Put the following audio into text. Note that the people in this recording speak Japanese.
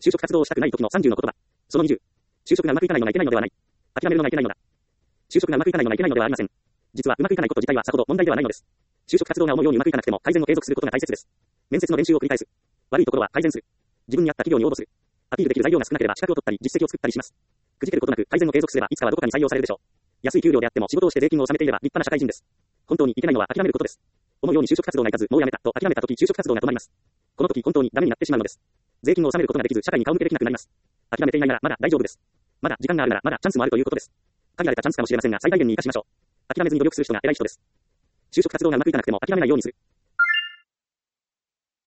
就職活動をしたくない時の30の言葉。その20。就職がうまくいかないのがいけないのではない。諦めるのがいけないのだ。就職がうまくいかないのがいけないのではありません。実はうまくいかないこと自体はさほど問題ではないのです。就職活動が思うようにうまくいかなくても改善を継続することが大切です。面接の練習を繰り返す。悪いところは改善する。自分に合った企業に応募する。アピールできる材料が少なければ資格を取ったり実績を作ったりします。くじけることなく改善を継続すればいつかはどこかに採用されるでしょう。安い給料であっても仕事をして税金を納めていれば立派な社会人です。本当にいけないのは諦めることです。思うように就職活動がいかずもうやめたと諦めた時就職活動が止まります。この時本当にダメになってしまうのです。税金を納めることができず社会に顔向けできなくなります。諦めていないならまだ大丈夫です。まだ時間があるならまだチャンスもあるということです。限られたチャンスかもしれませんが最大限に活かしましょう。諦めずに努力する人が偉い人です。就職活動がうまくいかなくても諦めないようにする。就職活動がうまくいかないのは諦めることができないからです。